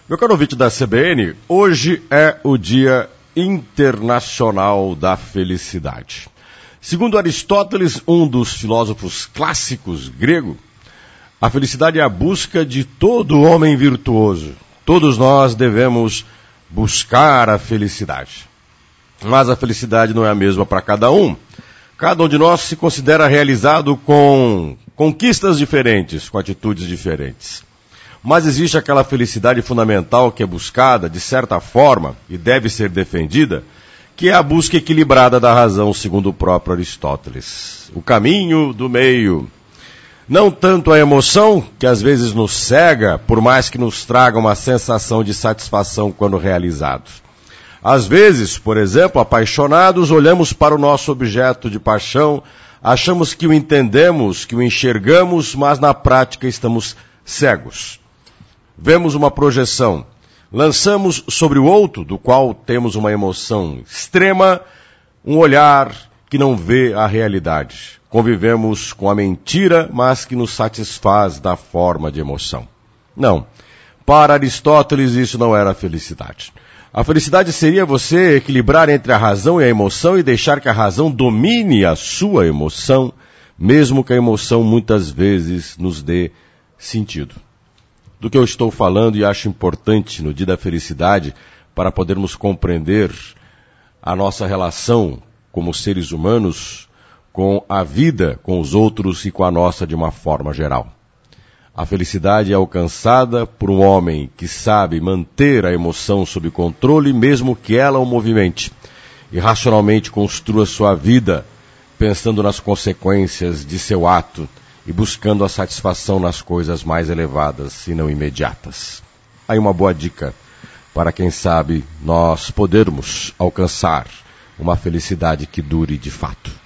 Meu caro ouvinte da CBN, hoje é o Dia Internacional da Felicidade. Segundo Aristóteles, um dos filósofos clássicos grego, a felicidade é a busca de todo homem virtuoso. Todos nós devemos buscar a felicidade. Mas a felicidade não é a mesma para cada um. Cada um de nós se considera realizado com conquistas diferentes, com atitudes diferentes. Mas existe aquela felicidade fundamental que é buscada, de certa forma, e deve ser defendida, que é a busca equilibrada da razão, segundo o próprio Aristóteles. O caminho do meio. Não tanto a emoção, que às vezes nos cega, por mais que nos traga uma sensação de satisfação quando realizados. Às vezes, por exemplo, apaixonados, olhamos para o nosso objeto de paixão, achamos que o entendemos, que o enxergamos, mas na prática estamos cegos. Vemos uma projeção, lançamos sobre o outro, do qual temos uma emoção extrema, um olhar que não vê a realidade. Convivemos com a mentira, mas que nos satisfaz da forma de emoção. Não, para Aristóteles isso não era felicidade. A felicidade seria você equilibrar entre a razão e a emoção e deixar que a razão domine a sua emoção, mesmo que a emoção muitas vezes nos dê sentido. Do que eu estou falando e acho importante no Dia da Felicidade para podermos compreender a nossa relação como seres humanos com a vida, com os outros e com a nossa de uma forma geral. A felicidade é alcançada por um homem que sabe manter a emoção sob controle, mesmo que ela o movimente, e racionalmente construa sua vida, pensando nas consequências de seu ato e buscando a satisfação nas coisas mais elevadas e não imediatas. Aí uma boa dica para quem sabe nós podermos alcançar uma felicidade que dure de fato.